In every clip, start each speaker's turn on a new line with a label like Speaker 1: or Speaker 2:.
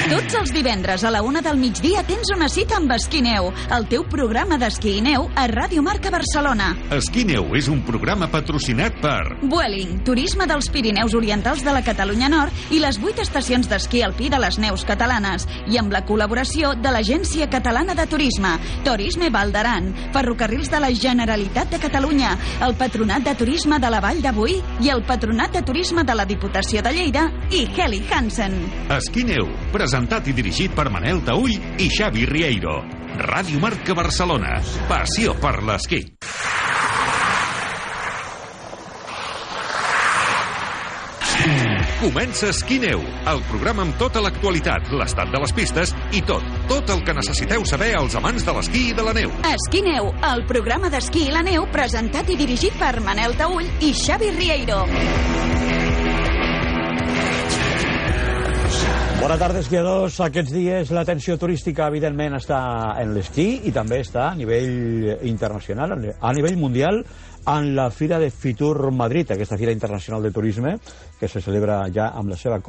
Speaker 1: Tots els divendres a la 1 del migdia tens una cita amb Esquí Neu, el teu programa d'esquí i neu a Ràdio Marca Barcelona.
Speaker 2: Esquí Neu és un programa patrocinat per
Speaker 1: Vueling, turisme dels Pirineus Orientals de la Catalunya Nord i les 8 estacions d'esquí alpí de les neus catalanes, i amb la col·laboració de l'Agència Catalana de Turisme, Turisme Val d'Aran, Ferrocarrils de la Generalitat de Catalunya, el Patronat de Turisme de la Vall de Boí i el Patronat de Turisme de la Diputació de Lleida i Heli Hansen.
Speaker 2: Esquí Neu, presentat i dirigit per Manel Taüll i Xavi Rieiro. Ràdio Marca Barcelona. Passió per l'esquí. Comença Esquí Neu, el programa amb tota l'actualitat, l'estat de les pistes i tot el que necessiteu saber als amants de l'esquí i de la neu.
Speaker 1: Esquí Neu, el programa d'esquí i la neu presentat i dirigit per Manel Taüll i Xavi Rieiro.
Speaker 3: Bona tarda, esquiadors. Aquests dies l'atenció turística, evidentment, està en l'esquí i també està a nivell internacional, a nivell mundial, en la Fira de Fitur Madrid, aquesta Fira Internacional de Turisme, que se celebra ja amb la seva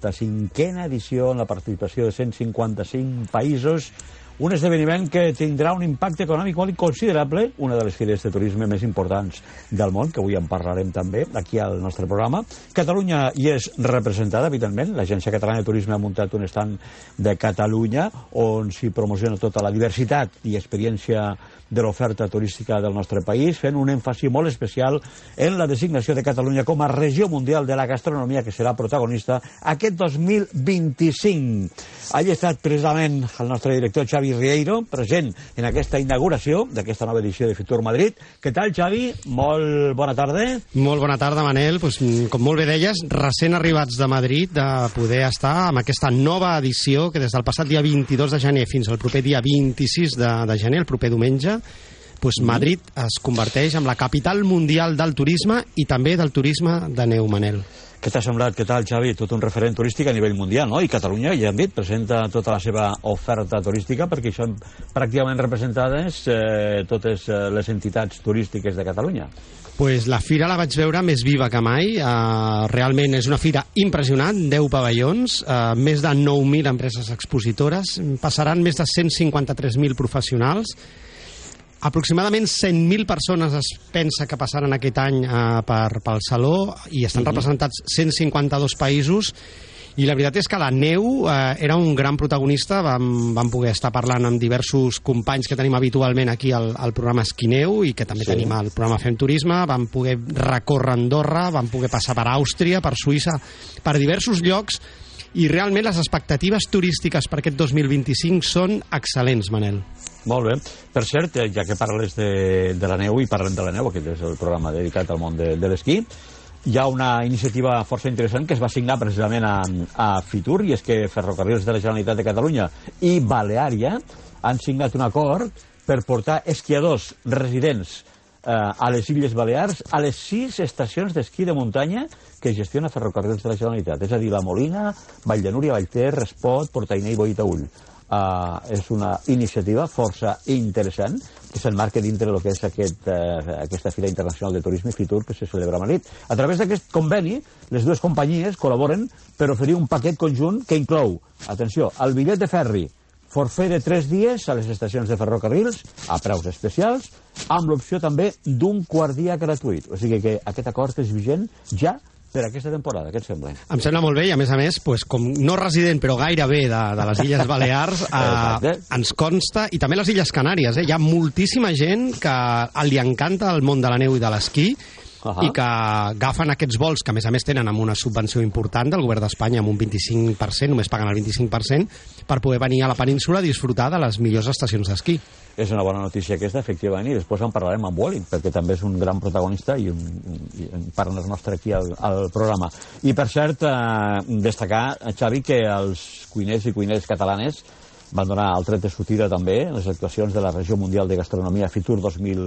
Speaker 3: 45a edició en la participació de 155 països. Un esdeveniment que tindrà un impacte econòmic molt considerable, una de les fires de turisme més importants del món, que avui en parlarem també aquí al nostre programa. Catalunya hi és representada, evidentment. L'Agència Catalana de Turisme ha muntat un stand de Catalunya on s'hi promociona tota la diversitat i experiència de l'oferta turística del nostre país, fent un èmfasi molt especial en la designació de Catalunya com a regió mundial de la gastronomia, que serà protagonista aquest 2025. Allí ha estat precisament el nostre director Xavi Rieiro, present en aquesta inauguració d'aquesta nova edició de Fitur Madrid. Què tal, Xavi? Molt bona tarda.
Speaker 4: Molt bona tarda, Manel. Pues, com molt bé deies, recent arribats de Madrid, de poder estar amb aquesta nova edició que des del passat dia 22 de gener fins al proper dia 26 de gener, el proper diumenge, pues Madrid es converteix en la capital mundial del turisme i també del turisme de neu, Manel.
Speaker 3: Què t'ha semblat? Què tal, Xavi? Tot un referent turístic a nivell mundial, no? I Catalunya, ja hem dit, presenta tota la seva oferta turística, perquè hi són pràcticament representades totes les entitats turístiques de Catalunya.
Speaker 4: Pues la fira la vaig veure més viva que mai. Realment és una fira impressionant, 10 pavellons, més de 9.000 empreses expositores, passaran més de 153.000 professionals. Aproximadament 100.000 persones es pensa que passaran aquest any pel Saló i estan representats 152 països. I la veritat és que la neu era un gran protagonista. Vam poder estar parlant amb diversos companys que tenim habitualment aquí al programa Esquí Neu i que també tenim al programa Fem Turisme. Vam poder recórrer Andorra, vam poder passar per Àustria, per Suïssa, per diversos llocs. I realment les expectatives turístiques per aquest 2025 són excel·lents, Manel.
Speaker 3: Molt bé. Per cert, ja que parles de la neu i parlem de la neu, aquest és el programa dedicat al món de l'esquí, hi ha una iniciativa força interessant que es va signar precisament a Fitur, i és que Ferrocarrils de la Generalitat de Catalunya i Baleària han signat un acord per portar esquiadors residents a les Illes Balears a les 6 estacions d'esquí de muntanya que gestiona Ferrocarrils de la Generalitat, és a dir, la Molina, Vall de Núria, Vallter, Espot, Portainer i Boí-Taüll. És una iniciativa força interessant que s'emmarca dintre del que és aquesta Fira Internacional de Turisme Fitur que se celebra a Madrid. A través d'aquest conveni, les dues companyies col·laboren per oferir un paquet conjunt que inclou, atenció, el bitllet de ferri, forfait de 3 dies a les estacions de ferrocarrils a preus especials, amb l'opció també d'un quart dia gratuït. O sigui que aquest acord és vigent ja per aquesta temporada. Què et sembla?
Speaker 4: Em sembla molt bé i, a més, com no resident, però gairebé de les Illes Balears, ens consta, i també les Illes Canàries, hi ha moltíssima gent que li encanta el món de la neu i de l'esquí, i que agafen aquests vols, que a més tenen amb una subvenció important del govern d'Espanya, amb un 25%, només paguen el 25%, per poder venir a la península a disfrutar de les millors estacions d'esquí.
Speaker 3: És una bona notícia aquesta, efectivament, i després en parlarem amb Vueling, perquè també és un gran protagonista i un partner nostre aquí al programa. I, per cert, destacar, Xavi, que els cuiners i cuineres catalanes van donar el tret de sortida també en les actuacions de la Regió Mundial de Gastronomia Fitur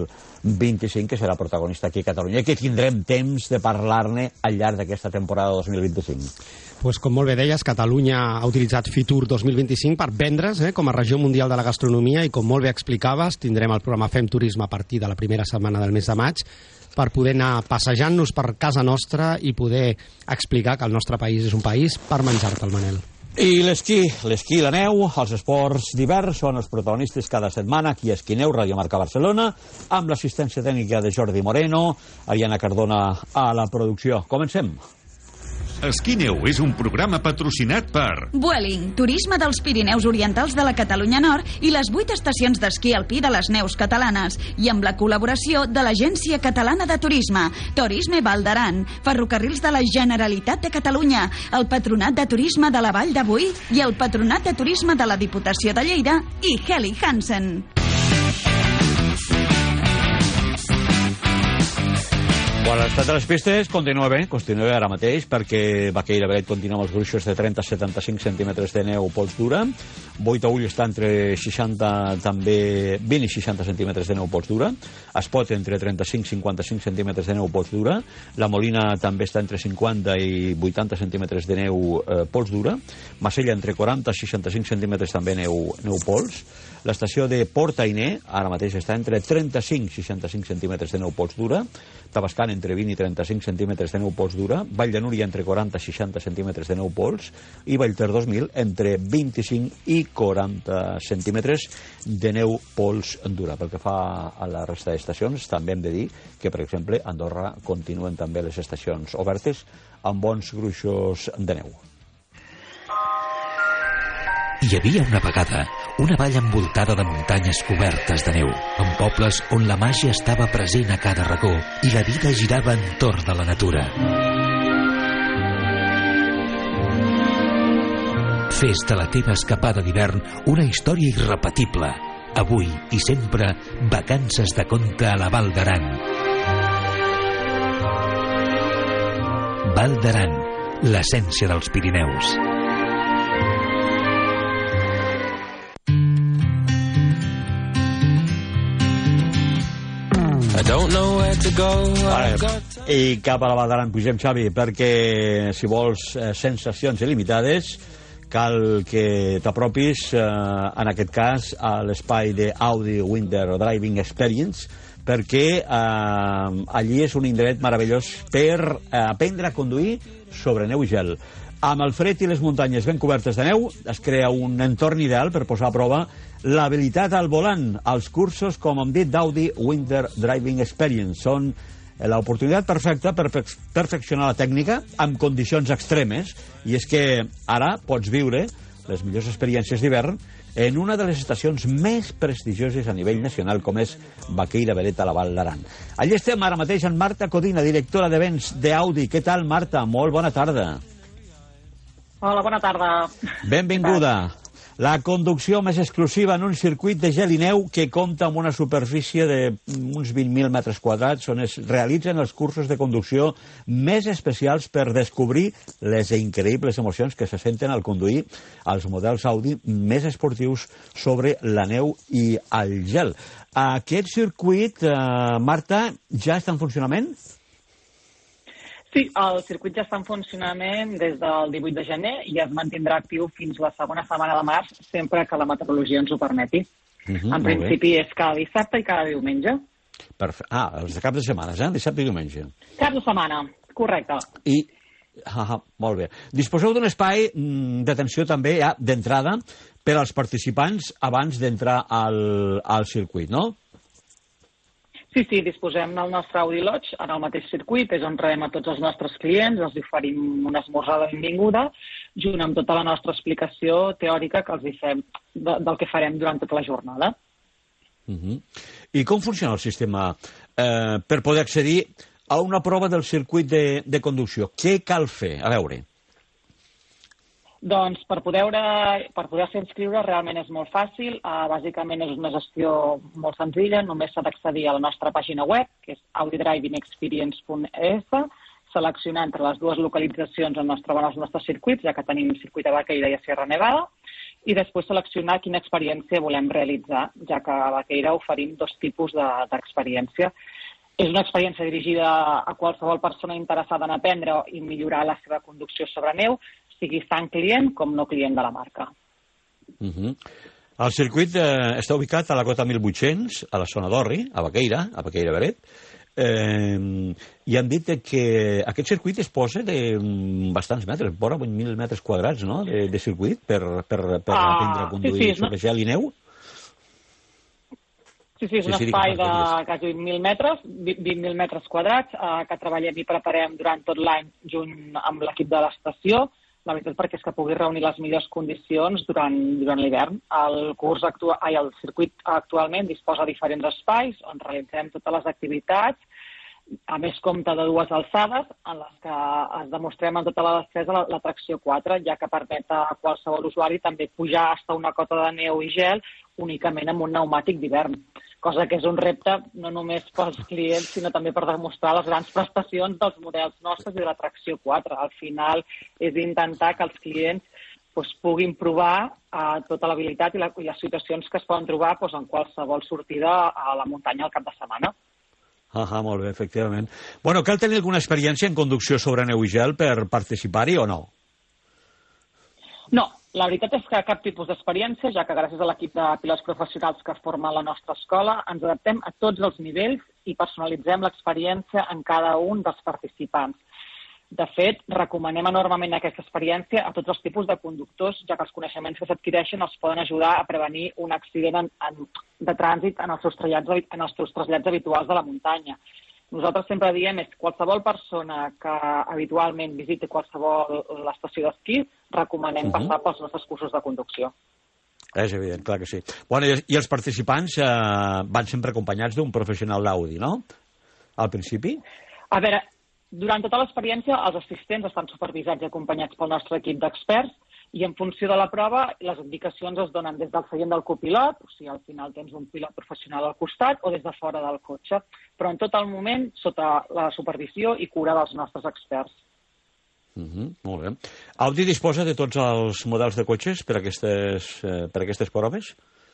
Speaker 3: 2025, que serà protagonista aquí a Catalunya, i que tindrem temps de parlar-ne al llarg d'aquesta temporada 2025.
Speaker 4: Pues, com molt bé deies, Catalunya ha utilitzat Fitur 2025 per vendre's com a Regió Mundial de la Gastronomia, i com molt bé explicaves, tindrem el programa Fem Turisme a partir de la primera setmana del mes de maig per poder anar passejant-nos per casa nostra i poder explicar que el nostre país és un país per menjar-te, el Manel.
Speaker 3: I l'esquí i la neu, els esports d'hivern són els protagonistes cada setmana aquí a Esquineu, Radio Marca Barcelona, amb l'assistència tècnica de Jordi Moreno, Ariana Cardona a la producció. Comencem.
Speaker 2: Esquineu és un programa patrocinat per
Speaker 1: Vueling, turisme dels Pirineus Orientals de la Catalunya Nord i les 8 estacions d'esquí alpí de les neus catalanes, i amb la col·laboració de l'Agència Catalana de Turisme, Turisme Val d'Aran, Ferrocarrils de la Generalitat de Catalunya, el Patronat de Turisme de la Vall de Boí i el Patronat de Turisme de la Diputació de Lleida i Helly Hansen.
Speaker 3: Bueno, l'estat de les pistes continua bé, continua ara mateix, perquè Baqueira Beret continua amb els gruixos de 30 a 75 centímetres de neu pols dura, Boita-Ull està entre 60, també 20 i 60 centímetres de neu pols dura, Espot entre 35 i 55 centímetres de neu pols dura, La Molina també està entre 50 i 80 centímetres de neu pols dura, Massella entre 40 i 65 centímetres també neu pols, l'estació de Port Ainé ara mateix està entre 35 i 65 centímetres de neu pols dura, Tabascan entre 20 i 35 centímetres de neu pols dura, Vall de Núria entre 40 i 60 centímetres de neu pols i Vallter 2000 entre 25 i 40 centímetres de neu pols dura. Pel que fa a la resta d'estacions, també hem de dir que, per exemple, a Andorra continuen també les estacions obertes amb bons gruixos de neu.
Speaker 5: Hi havia una vegada una vall envoltada de muntanyes cobertes de neu, amb pobles on la màgia estava present a cada racó i la vida girava entorn de la natura. Fes de la teva escapada d'hivern una història irrepetible. Avui i sempre, vacances de conte a la Val d'Aran. Val d'Aran, l'essència dels Pirineus.
Speaker 3: I cap a la Val d'Aran pugem, Xavi, perquè si vols sensacions il·limitades cal que t'apropis en aquest cas a l'espai d'Audi Winter Driving Experience, perquè allí és un indret meravellós per aprendre a conduir sobre neu i gel. Amb el fred i les muntanyes ben cobertes de neu es crea un entorn ideal per posar a prova l'habilitat al volant. Els cursos, com hem dit, d'Audi Winter Driving Experience són l'oportunitat perfecta per perfeccionar la tècnica amb condicions extremes, i és que ara pots viure les millors experiències d'hivern en una de les estacions més prestigioses a nivell nacional, com és Baqueira Beret a la Val d'Aran. Allí estem ara mateix amb Marta Codina, directora d'events d'Audi. Què tal, Marta? Molt bona tarda.
Speaker 6: Hola, bona tarda.
Speaker 3: Benvinguda. La conducció més exclusiva en un circuit de gel i neu que compta amb una superfície d'uns 20.000 metres quadrats, on es realitzen els cursos de conducció més especials per descobrir les increïbles emocions que se senten al conduir els models Audi més esportius sobre la neu i el gel. Aquest circuit, Marta, ja està en funcionament?
Speaker 6: Sí, el circuit ja està en funcionament des del 18 de gener i es mantindrà actiu fins la segona setmana de març, sempre que la meteorologia ens ho permeti. En principi és cada dissabte i cada diumenge.
Speaker 3: Els de cap de setmana, dissabte i diumenge.
Speaker 6: Cap de setmana, correcte.
Speaker 3: Molt bé. Disposeu d'un espai d'atenció també ja d'entrada per als participants abans d'entrar al circuit, no?
Speaker 6: Sí, disposem del nostre Audi Lodge en el mateix circuit, és on rebem a tots els nostres clients, els oferim una esmorzar de benvinguda, junt amb tota la nostra explicació teòrica que els fem del que farem durant tota la jornada.
Speaker 3: I com funciona el sistema per poder accedir a una prova del circuit de conducció? Què cal fer? A veure.
Speaker 6: Doncs per poder-se inscriure realment és molt fàcil. Bàsicament és una gestió molt senzilla. Només s'ha d'accedir a la nostra pàgina web, que és audidrivingexperience.es, seleccionar entre les dues localitzacions on es troben els nostres circuits, ja que tenim circuit a Baqueira i a Sierra Nevada, i després seleccionar quina experiència volem realitzar, ja que a Baqueira oferim dos tipus d'experiència. És una experiència dirigida a qualsevol persona interessada en aprendre i millorar la seva conducció sobre neu, sigui tant client com no client de la marca.
Speaker 3: El circuit està ubicat a la cota 1800, a la zona d'Orri, a Baqueira Beret. i han dit que aquest circuit es posa de bastants metres, vora 8.000 metres quadrats, no?, de circuit per aprendre a conduir sobre gel i neu.
Speaker 6: Sí, és un espai de quasi 20.000 metres quadrats que treballem i preparem durant tot l'any junt amb l'equip de l'estació. La veritat perquè és que pugui reunir les millors condicions durant l'hivern. El circuit actualment disposa de diferents espais on realitzem totes les activitats. A més, compta de 2 alçades en les que es demostrem amb tota la destresa la tracció 4, ja que permet a qualsevol usuari també pujar fins a una cota de neu i gel únicament amb un pneumàtic d'hivern, cosa que és un repte no només pels clients, sinó també per demostrar les grans prestacions dels models nostres i de la tracció 4. Al final és intentar que els clients puguin provar tota l'habilitat i les situacions que es poden trobar en qualsevol sortida a la muntanya al cap de setmana.
Speaker 3: Molt bé, efectivament. Bueno, cal tenir alguna experiència en conducció sobre neu i gel per participar-hi o no?
Speaker 6: No, la veritat és que cap tipus d'experiència, ja que gràcies a l'equip de pilots professionals que formen la nostra escola ens adaptem a tots els nivells i personalitzem l'experiència en cada un dels participants. De fet, recomanem enormement aquesta experiència a tots els tipus de conductors, ja que els coneixements que s'adquireixen els poden ajudar a prevenir un accident de trànsit en els seus trasllats habituals de la muntanya. Nosaltres sempre diem que qualsevol persona que habitualment visiti qualsevol l'estació d'esquí, recomanem passar pels nostres cursos de conducció.
Speaker 3: És evident, clar que sí. Bueno, i els participants van sempre acompanyats d'un professional d'Audi, no? Al principi?
Speaker 6: A veure, durant tota l'experiència, els assistents estan supervisats i acompanyats pel nostre equip d'experts i en funció de la prova, les indicacions es donen des del seient del copilot, o sigui, al final tens un pilot professional al costat, o des de fora del cotxe, però en tot el moment sota la supervisió i cura dels nostres experts.
Speaker 3: Molt bé. Audi disposa de tots els models de cotxes per a aquestes proves?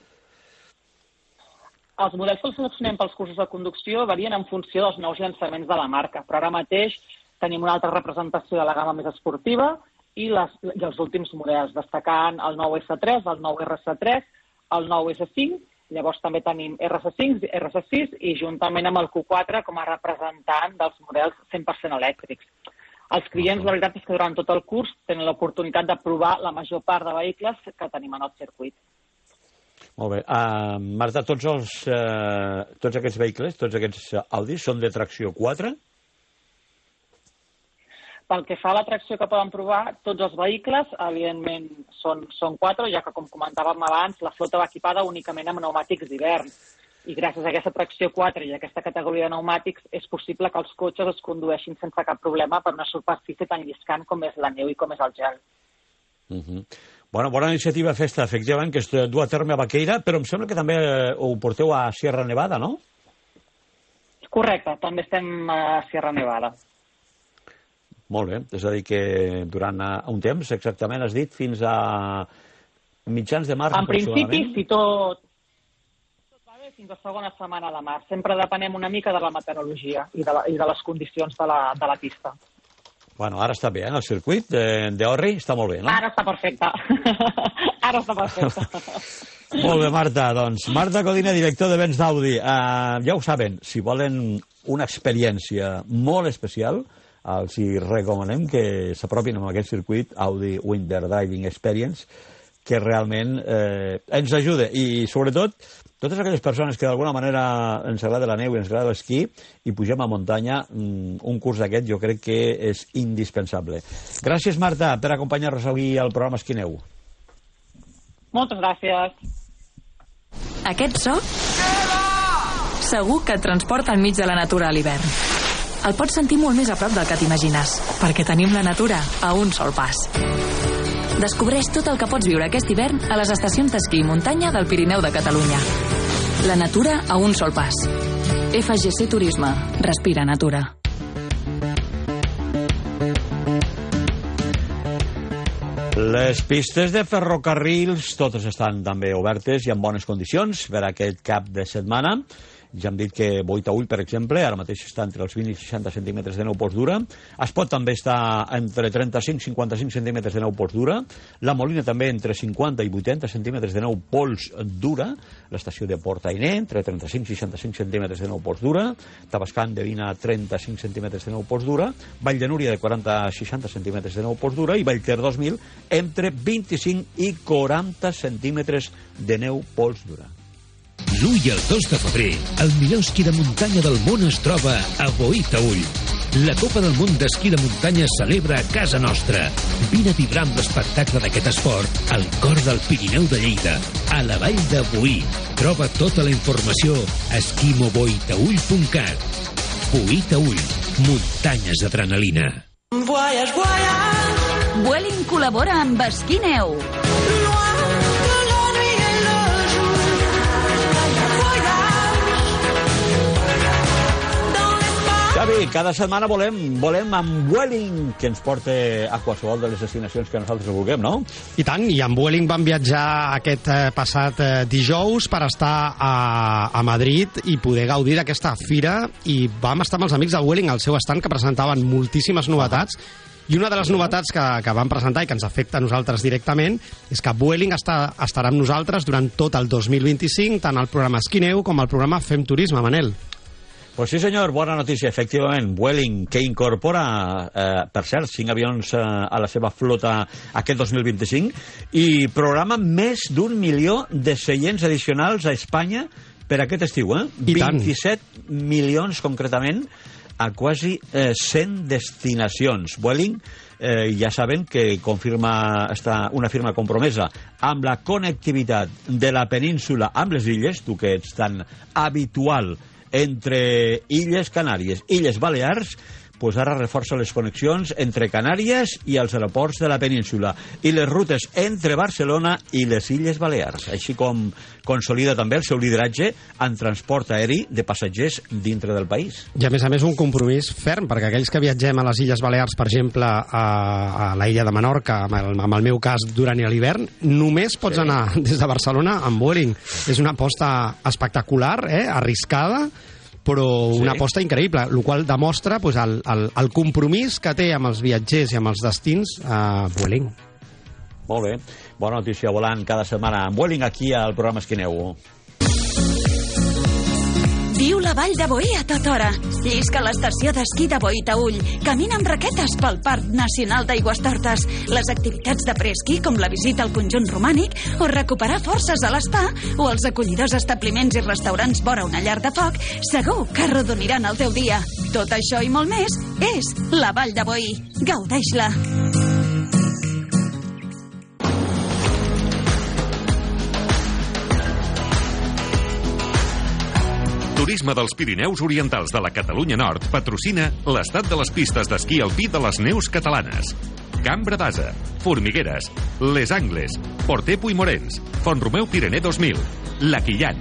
Speaker 6: Els models que els seleccionem pels cursos de conducció varien en funció dels nous llançaments de la marca, però ara mateix tenim una altra representació de la gamma més esportiva i els últims models, destacant el nou S3, el nou RS3, el nou S5, llavors també tenim RS5, RS6 i juntament amb el Q4 com a representant dels models 100% elèctrics. Els clients, la veritat és que durant tot el curs tenen l'oportunitat de provar la major part de vehicles que tenim en el circuit.
Speaker 3: Molt bé. Marta, tots aquests vehicles, tots aquests Audis, són de tracció 4?
Speaker 6: Pel que fa a la tracció que poden provar, tots els vehicles, evidentment, són 4, ja que, com comentàvem abans, la flota va equipada únicament amb pneumàtics d'hivern. I gràcies a aquesta tracció 4 i a aquesta categoria de pneumàtics és possible que els cotxes es condueixin sense cap problema per una superfície tan lliscant com és la neu i com és el gel.
Speaker 3: Bona iniciativa festa, efectivament, que es du a terme a Baqueira, però em sembla que també ho porteu a Sierra Nevada, no?
Speaker 6: Correcte, també estem a Sierra Nevada.
Speaker 3: Molt bé, és a dir que durant un temps, exactament, has dit, fins a mitjans de març,
Speaker 6: en principi, si tot va bé, fins a segona setmana de març. Sempre depenem una mica de la meteorologia i de les condicions de la pista.
Speaker 3: Bueno, ara està bé, el circuit d'Orri està molt bé, no?
Speaker 6: Ara està perfecte. Ara està perfecte.
Speaker 3: Molt bé, Marta. Doncs Marta Codina, director de vents d'Audi. Ja ho saben, si volen una experiència molt especial, els hi recomanem que s'apropin amb aquest circuit Audi Winter Driving Experience, que realment ens ajuda. I, sobretot, totes aquelles persones que d'alguna manera ens agrada la neu i ens agrada l'esquí i pugem a muntanya, un curs d'aquest jo crec que és indispensable. Gràcies, Marta, per acompanyar-nos avui al programa Esquineu.
Speaker 6: Moltes gràcies.
Speaker 7: Aquest so segur que et transporta enmig de la natura a l'hivern. El pots sentir molt més a prop del que t'imagines, perquè tenim la natura a un sol pas. Descobreix tot el que pots viure aquest hivern a les estacions d'esquí i muntanya del Pirineu de Catalunya. La natura a un sol pas. FGC Turisme. Respira natura.
Speaker 3: Les pistes de ferrocarrils totes estan també obertes i en bones condicions per aquest cap de setmana. Ja hem dit que Boitaüll, per exemple, ara mateix està entre els 20 i 60 centímetres de neu pols dura. Es pot també estar entre 35 i 55 centímetres de neu pols dura. La Molina també entre 50 i 80 centímetres de neu pols dura. L'estació de Port Ainé, entre 35 i 65 centímetres de neu pols dura. Tabascan de 20 a 35 centímetres de neu pols dura. Vall de Núria de 40 a 60 centímetres de neu pols dura. I Vallter 2000 entre 25 i 40 centímetres de neu pols dura.
Speaker 5: L'1 i el 2 de febrer, el millor esquí de muntanya del món es troba a Boitaüll. La Copa del Món d'Esquí de Muntanya es celebra a casa nostra. Vine a vibrar amb l'espectacle d'aquest esport al cor del Pirineu de Lleida, a la Vall de Boí. Troba tota la informació a esquimoboitaüll.cat. Boitaüll, muntanyes adrenalina.
Speaker 1: Vueling col·labora amb Esquineu.
Speaker 3: Xavi, cada setmana volem amb Vueling, que ens porta a qualsevol de les destinacions que nosaltres vulguem, no?
Speaker 4: I tant, i amb Vueling vam viatjar aquest passat dijous per estar a Madrid i poder gaudir d'aquesta fira, i vam estar amb els amics de Vueling al seu stand, que presentaven moltíssimes novetats. I una de les novetats que van presentar i que ens afecta a nosaltres directament és que Vueling estarà amb nosaltres durant tot el 2025, tant al programa Esquineu com al programa Fem Turisme, Manel.
Speaker 3: Pues sí, senyor, bona notícia, efectivament. Vueling, que incorpora, per cert, 5 avions a la seva flota aquest 2025, i programa més d'1 milió de seients addicionals a Espanya per aquest estiu, eh?
Speaker 4: I tant.
Speaker 3: 27 milions, concretament, a quasi 100 destinacions. Vueling, ja saben que confirma, està una firma compromesa amb la connectivitat de la península amb les illes, tu que ets tan habitual entre Illes Canàries, Illes Balears, pues ara reforça les connexions entre Canàries i els aeroports de la península i les rutes entre Barcelona i les Illes Balears, així com consolida també el seu lideratge en transport aeri de passatgers dintre del país.
Speaker 4: I a més un compromís ferm, perquè aquells que viatgem a les Illes Balears, per exemple, a la illa de Menorca, amb el meu cas durant l'hivern, només pots anar des de Barcelona amb Vueling. És una aposta espectacular, arriscada, però una aposta increïble, el qual demostra pues, el compromís que té amb els viatgers i amb els destins a Vueling.
Speaker 3: Molt bé, bona notícia volant cada setmana amb Vueling aquí al programa Esquineu.
Speaker 1: Viu la Vall de Boí a tota hora. Llisca a l'estació d'esquí de Boitaüll. Camina amb raquetes pel Parc Nacional d'Aigüestortes. Les activitats de preesquí, com la visita al conjunt romànic, o recuperar forces a l'espa, o els acollidors establiments i restaurants vora una llar de foc, segur que arrodoniran el teu dia. Tot això i molt més és la Vall de Boí. Gaudeix-la.
Speaker 2: Turisme dels Pirineus Orientals de la Catalunya Nord patrocina l'estat de les pistes d'esquí alpí de les neus catalanes. Cambra d'Asa, Formigueres, Les Angles, Porter Puigmorens, Font-romeu Pirener 2000, La Quillan.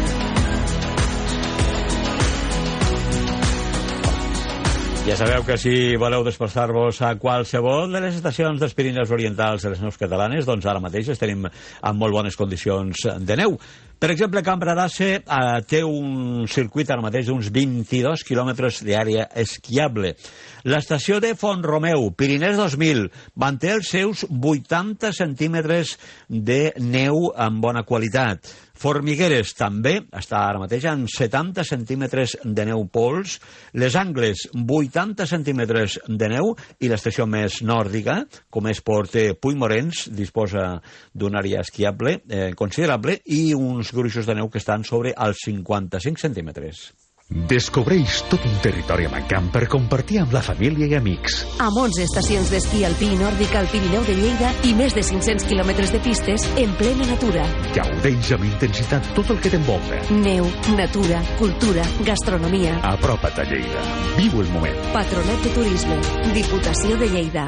Speaker 3: Ja sabeu que si voleu desplaçar-vos a qualsevol de les estacions dels Pirineus Orientals de les neus catalanes, doncs ara mateix les tenim en molt bones condicions de neu. Per exemple, Cambra d'Ase té un circuit ara mateix d'uns 22 quilòmetres d'àrea esquiable. L'estació de Font-romeu, Pirinès 2000, manté els seus 80 centímetres de neu en bona qualitat. Formigueres també està ara mateix en 70 centímetres de neu pols. Les Angles, 80 centímetres de neu. I l'estació més nòrdica, com és Porter Puigmorens, disposa d'una àrea esquiable considerable i uns gruixos de neu que estan sobre els 55 centímetres.
Speaker 8: Descobreix tot un territori amagant per compartir amb la família i amics.
Speaker 9: Amb 11 estacions d'esquí alpí i nòrdic al Pirineu de Lleida i més de 500 quilòmetres de pistes en plena natura.
Speaker 8: Gaudeix amb intensitat tot el que t'envolta.
Speaker 9: Neu, natura, cultura, gastronomia.
Speaker 8: Apropa't a Lleida. Viu el moment.
Speaker 9: Patronat de Turisme. Diputació de Lleida.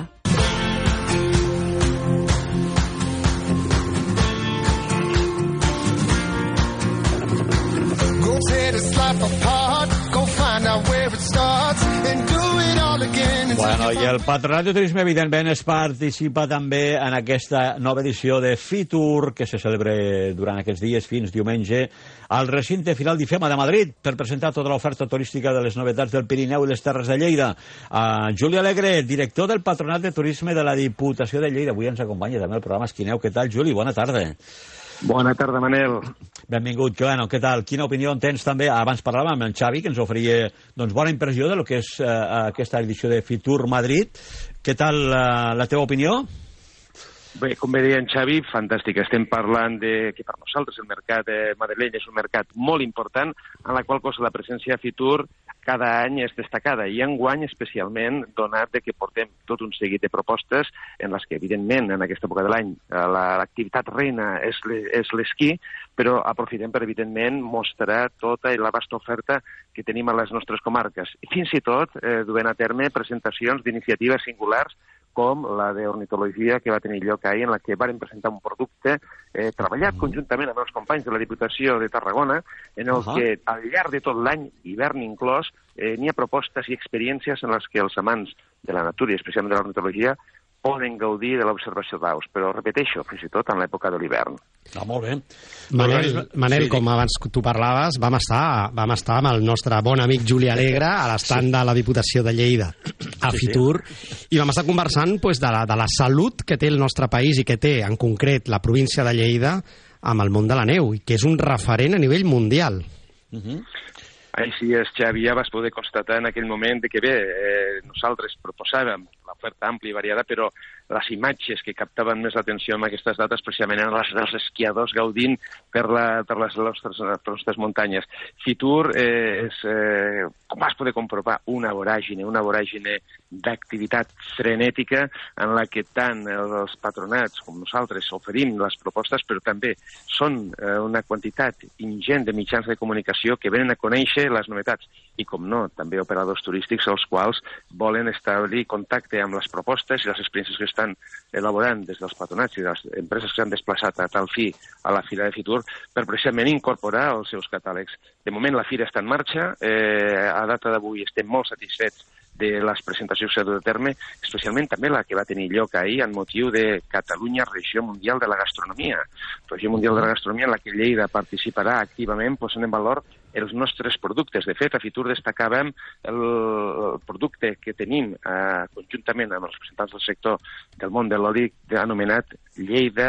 Speaker 10: Tear this life apart, go find out where it starts and do it all again.
Speaker 3: Bueno, i el Patronat de Turisme, evidentment, es participa també en aquesta nova edició de Fitur, que se celebra durant aquests dies fins diumenge al recinte Firal d'IFEMA de Madrid per presentar tota l'oferta turística de les novetats del Pirineu i les Terres de Lleida. Juli Alegre, director del Patronat de Turisme de la Diputació de Lleida. Avui ens acompanya també el programa Esquineu. Què tal, Juli? Bona tarda.
Speaker 10: Bona tarda, Manel.
Speaker 3: Benvingut. Bueno, què tal? Quina opinió en tens també? Abans parlàvem amb el Xavi, que ens oferia bona impressió de lo que és aquesta edició de Fitur Madrid. Què tal la teva opinió?
Speaker 10: Bé, com bé deia en Xavi, fantàstic. Estem parlant de que per nosaltres el mercat madrileny és un mercat molt important, en la qual cosa la presència de Fitur cada any és destacada, i enguany especialment donat de que portem tot un seguit de propostes en les que, evidentment, en aquesta època de l'any l'activitat reina és l'esquí, però aprofitem per, evidentment, mostrar tota la vasta oferta que tenim a les nostres comarques. I fins i tot duent a terme presentacions d'iniciatives singulars com la d'ornitologia que va tenir lloc ahir, en la que varen presentar un producte treballat conjuntament amb els companys de la Diputació de Tarragona, en el que al llarg de tot l'any, hivern inclòs, n'hi ha propostes i experiències en les que els amants de la natura i especialment de l'ornitologia poden gaudir de l'observació d'aus, però repeteixo, fins i tot en l'època de l'hivern.
Speaker 3: Molt bé.
Speaker 4: Manel, com abans tu parlaves, vam estar amb el nostre bon amic Juli Alegre a l'estand de la Diputació de Lleida a Fitur, i vam estar conversant de la salut que té el nostre país i que té, en concret, la província de Lleida amb el món de la neu, i que és un referent a nivell mundial.
Speaker 10: Així és, Xavi, ja vas poder constatar en aquell moment que bé, nosaltres proposàvem l'oferta àmplia i variada, però les imatges que captaven més l'atenció en aquestes dates precisament eren les dels esquiadors gaudint per les nostres muntanyes. Fitur és, com vas poder comprovar, una voràgine d'activitat frenètica en la que tant els patronats com nosaltres oferim les propostes, però també són una quantitat ingent de mitjans de comunicació que venen a conèixer les novetats i, com no, també operadors turístics els quals volen establir contacte amb les propostes i les experiències que estan elaborant des dels patronats i de les empreses que s'han desplaçat a tal fi a la Fira de Fitur per precisament incorporar els seus catàlegs. De moment la Fira està en marxa, a data d'avui estem molt satisfets de les presentacions que s'ha dut a terme, especialment també la que va tenir lloc ahir en motiu de Catalunya, Regió Mundial de la Gastronomia. Regió Mundial de la Gastronomia en la que Lleida participarà activament posant en valor els nostres productes. De fet, a Fitur destacàvem el producte que tenim conjuntament amb els representants del sector del món de l'oli, anomenat Lleida,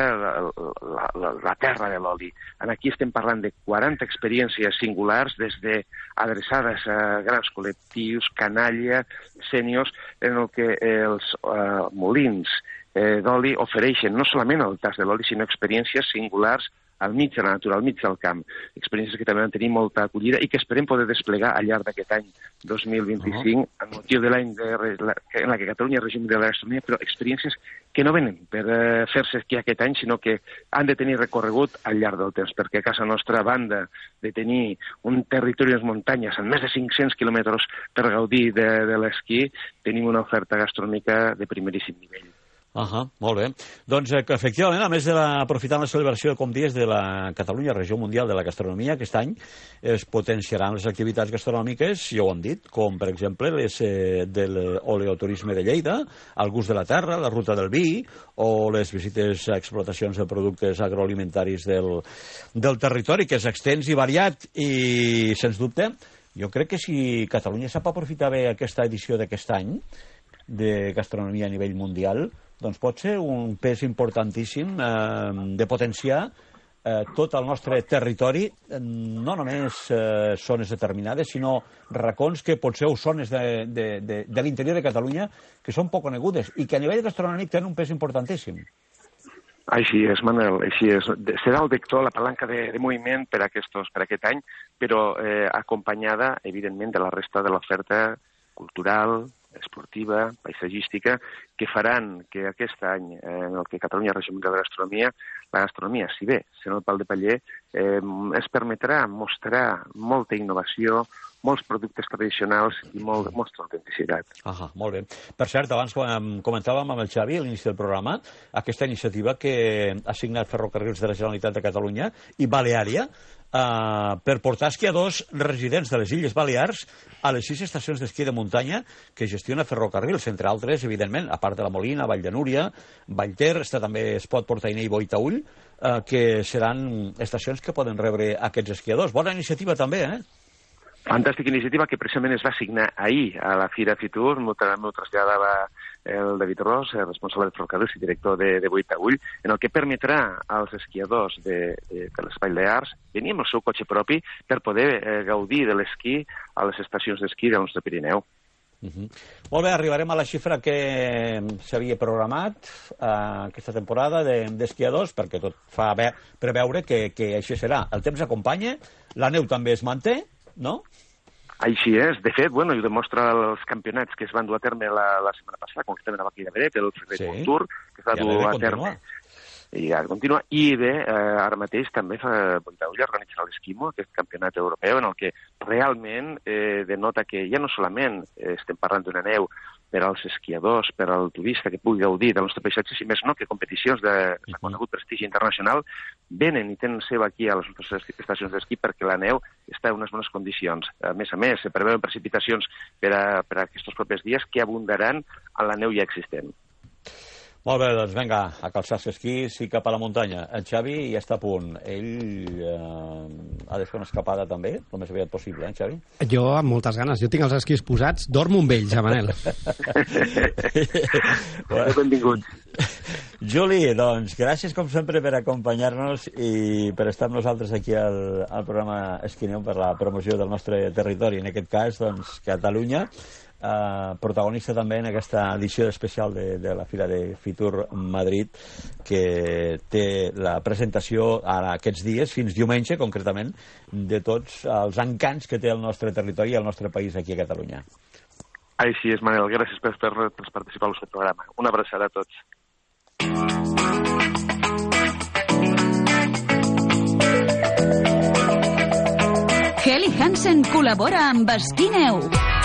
Speaker 10: la terra de l'oli. Aquí estem parlant de 40 experiències singulars, des de adreçades a grans col·lectius, canalla, sèniors, en el que els molins d'oli ofereixen no solament el tas de l'oli, sinó experiències singulars al mig de la natura, al mig del camp. Experiències que també van tenir molta acollida i que esperem poder desplegar al llarg d'aquest any 2025, en motiu de l'any en la que Catalunya és Regió Mundial de la Gastronomia, però experiències que no venen per fer-se aquí aquest any, sinó que han de tenir recorregut al llarg del temps, perquè a casa nostra, a banda de tenir un territori de muntanyes amb més de 500 quilòmetres per gaudir de l'esquí, tenim una oferta gastronòmica de primeríssim nivell.
Speaker 3: Molt bé. Doncs efectivament, a més d'aprofitar la celebració, com dius, de la Catalunya Regió Mundial de la Gastronomia, aquest any es potenciaran les activitats gastronòmiques, ja ho hem dit, com per exemple les de l'oleoturisme de Lleida, el gust de la terra, la ruta del vi, o les visites a explotacions de productes agroalimentaris del territori, que és extens i variat, i sens dubte, jo crec que si Catalunya sap aprofitar bé aquesta edició d'aquest any de gastronomia a nivell mundial, doncs pot ser un pes importantíssim de potenciar tot el nostre territori, no només zones determinades, sinó racons que potser o zones de l'interior de Catalunya que són poc conegudes i que a nivell gastronòmic tenen un pes importantíssim.
Speaker 10: Així és, Manel, així és. Serà el vector, la palanca de moviment per aquest any, però acompanyada, evidentment, de la resta de l'oferta cultural, esportiva, paisatgística, que faran que aquest any, en el que Catalunya és Regió Mundial de la gastronomia, si bé sent el pal de paller, es permetrà mostrar molta innovació, molts productes tradicionals i molta autenticitat.
Speaker 3: Molt bé. Per cert, abans comentàvem amb el Xavi a l'inici del programa aquesta iniciativa que ha signat Ferrocarrils de la Generalitat de Catalunya i Baleària per portar esquiadors residents de les Illes Balears a les 6 estacions d'esquí de muntanya que gestiona Ferrocarrils, entre altres, evidentment, a part de la Molina, Vall de Núria, Vallter, també es pot portar i Boitaüll, que seran estacions que poden rebre aquests esquiadors. Bona iniciativa també,
Speaker 10: Fantàstica iniciativa que precisament es va signar ahir a la Fira Fitur. M'ho traslladava el David Ros, responsable de Ferrocarrils i director de Boitaüll, en el que permetrà als esquiadors de l'Espai d'Arts venir amb el seu cotxe propi per poder gaudir de l'esquí a les estacions d'esquí del nostre Pirineu.
Speaker 3: Molt bé, arribarem a la xifra que s'havia programat aquesta temporada d'esquiadors, perquè tot fa preveure que així serà. El temps acompanya, la neu també es manté, no?
Speaker 10: Així és. De fet, ho demostra els campionats que es van dur a terme la setmana passada, concretament a Vaquillaberet, el Ferrer Tour, que es va dur a terme. I ara continua. I bé, ara mateix també Boitaüll organitzarà l'Esquimo, aquest campionat europeu, en el que realment denota que ja no solament estem parlant d'una neu per als esquiadors, per al turista que pugui gaudir del nostre paisatge, si més no, que competicions de reconegut prestigi internacional venen i tenen seu aquí a les nostres estacions d'esquí perquè la neu està en unes bones condicions. A més, se preveuen precipitacions per a aquests propers dies que abundaran en la neu ja existent.
Speaker 3: Molt bé, doncs vinga, a calçar-se esquís i cap a la muntanya. El Xavi ja està a punt. Ell ha de fer una escapada també, el més aviat possible, Xavi?
Speaker 4: Jo amb moltes ganes. Jo tinc els esquís posats, dormo amb ells, Manel.
Speaker 10: Benvingut.
Speaker 3: Juli, doncs, gràcies com sempre per acompanyar-nos i per estar amb nosaltres aquí al programa Esquineu per la promoció del nostre territori. En aquest cas, doncs, Catalunya, protagonista també en aquesta edició especial de la Fira de Fitur Madrid, que té la presentació aquests dies, fins diumenge concretament, de tots els encants que té el nostre territori i el nostre país aquí a Catalunya.
Speaker 10: Així és, Manel, gràcies per participar al nostre programa. Una abraçada a tots.
Speaker 1: Helly Hansen col·labora amb Esquineu.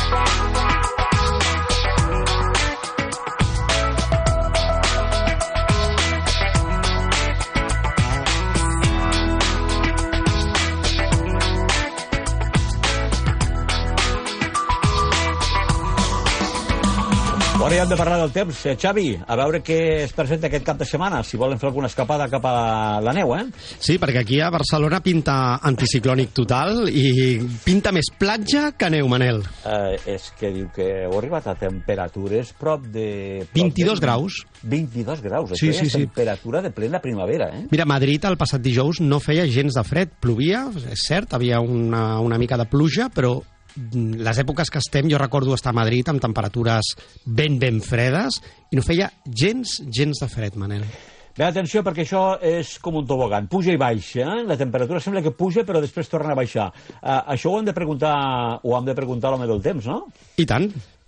Speaker 3: Ara ja hem de parlar del temps. Xavi, a veure què es presenta aquest cap de setmana, si volen fer alguna escapada cap a la neu,
Speaker 4: Sí, perquè aquí a Barcelona pinta anticiclònic total i pinta més platja que neu, Manel.
Speaker 3: És que diu que heu arribat a temperatures prop de...
Speaker 4: 22 graus.
Speaker 3: 22 graus,
Speaker 4: sí,
Speaker 3: és temperatura de plena primavera,
Speaker 4: Mira, Madrid el passat dijous no feia gens de fred, plovia, és cert, havia una mica de pluja, però les èpoques que estem, jo recordo estar a Madrid amb temperatures ben fredes i no feia gens de fred, Manel.
Speaker 3: Bé, atenció, perquè això és com un tobogan, puja i baixa, la temperatura sembla que puja però després torna a baixar. Això ho hem de preguntar a l'home del temps, no?
Speaker 4: I tant.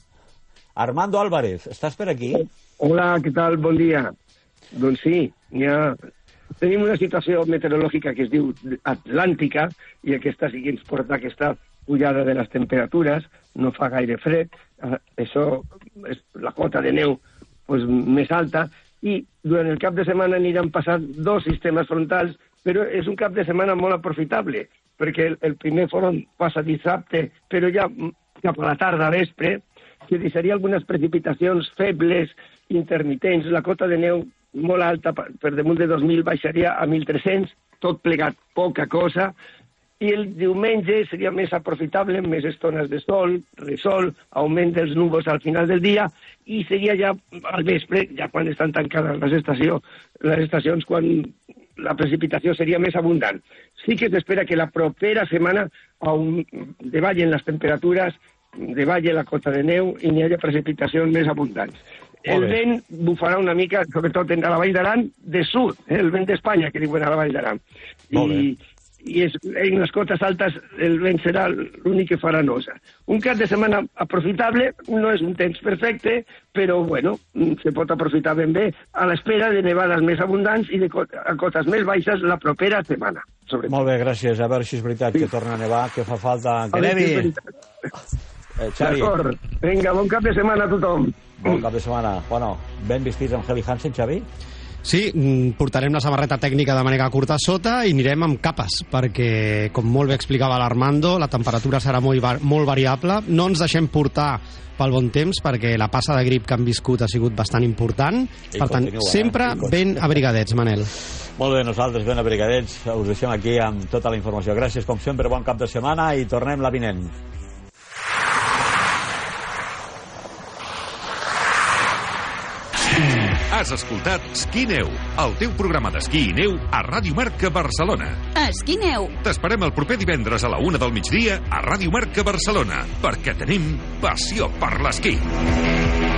Speaker 3: Armando Álvarez, estàs per aquí?
Speaker 11: Hola, què tal? Bon dia. Doncs sí, tenim una situació meteorològica que es diu atlàntica i aquesta sí que ens porta aquesta pujada de les temperatures, no fa gaire fred, això és la cota de neu més alta, i durant el cap de setmana aniran passant 2 sistemes frontals, però és un cap de setmana molt aprofitable, perquè el primer front passa dissabte, però ja cap a la tarda, vespre, que deixaria algunes precipitacions febles, intermitents, la cota de neu molt alta, per damunt de 2.000 baixaria a 1.300, tot plegat poca cosa, i el diumenge seria més aprofitable, més estones de sol, resol, augment dels núvols al final del dia, i seria ja al vespre, ja quan estan tancades les estacions, quan la precipitació seria més abundant. Sí que s'espera que la propera setmana davallen les temperatures, davalle la cota de neu i n'hi hagi precipitacions més abundants. El vent bufarà una mica, sobretot a la Vall d'Aran, de sud, el vent d'Espanya, que diuen a la Vall d'Aran. I en les cotes altes el vent serà l'únic que farà nosa. Un cap de setmana aprofitable, no és un temps perfecte, però bueno, se pot aprofitar ben bé a l'espera de nevades més abundants i de cotes més baixes la propera setmana.
Speaker 3: Molt bé, gràcies. A veure si és veritat que torna a nevar, que fa falta que nevi. Xavi.
Speaker 11: D'acord. Vinga, bon cap de setmana a tothom.
Speaker 3: Bon cap de setmana. Bueno, ben vestits amb Helly Hansen, Xavi?
Speaker 4: Sí, portarem la samarreta tècnica de manera curta a sota i anirem amb capes, perquè, com molt bé explicava l'Armando, la temperatura serà molt variable. No ens deixem portar pel bon temps, perquè la passa de grip que han viscut ha sigut bastant important. Per tant, sempre ben abrigadets, Manel.
Speaker 3: Molt bé, nosaltres ben abrigadets. Us deixem aquí amb tota la informació. Gràcies, com sempre, bon cap de setmana i tornem la vinent.
Speaker 2: Has escoltat Esquí Neu, el teu programa d'esquí i neu a Ràdio Marca Barcelona.
Speaker 1: Esquí Neu.
Speaker 2: T'esperem el proper divendres a la 1 del migdia a Ràdio Marca Barcelona, perquè tenim passió per l'esquí.